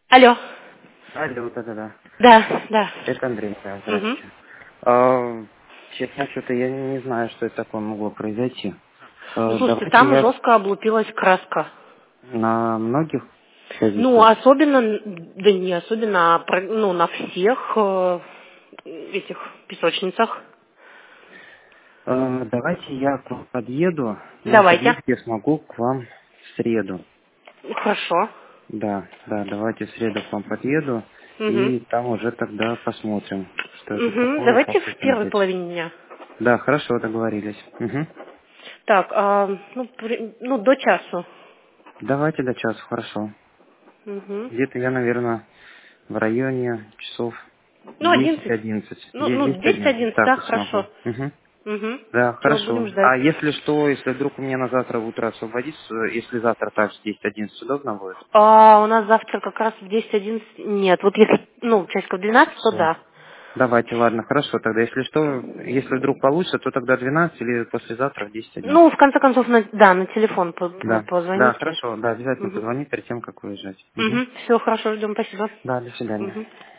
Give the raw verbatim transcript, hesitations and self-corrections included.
Алло. Алло, да-да-да. Да, да. Это Андрей, да, Угу. здравствуйте. А, честно, что-то я не знаю, что это такое могло произойти. Ну, А, слушайте, давайте там я жестко облупилась краска. на многих Ну, позициях. особенно, да не особенно, а про- ну, на всех э, этих песочницах. А, давайте я к вам подъеду. Может быть, Давайте. я смогу к вам в среду. Хорошо. Да, да, давайте в среду к вам подъеду. Угу. И там уже тогда посмотрим, что это Угу. такое, Давайте как в это первой быть. половине дня. Да, хорошо, договорились. Мгм. Так, а, ну, при- ну, до часу. Давайте до часу, хорошо. Угу. Где-то я, наверное, в районе часов Ну, десять одиннадцать. одиннадцать. Ну, ну, десять десять одиннадцать. одиннадцать, Так да, вот смогу. хорошо. Мгм. Угу. Да, Все, будем хорошо. ждать. А если что, если вдруг у меня на завтра в утро освободится, если завтра также десять одиннадцать удобно будет? А, у нас завтра как раз в десять одиннадцать нет. Вот если, ну, часиков двенадцать, то Все. да. Давайте, ладно, хорошо. Тогда если что, если вдруг получится, то тогда двенадцать или послезавтра в десять Ну, в одиннадцать. конце концов, на, да, на телефон по- по- Да. Да, позвоните. хорошо. Да, обязательно Угу. позвони перед тем, как уезжать. Угу. Угу. Все, хорошо, ждем, спасибо. Да, до свидания. Угу.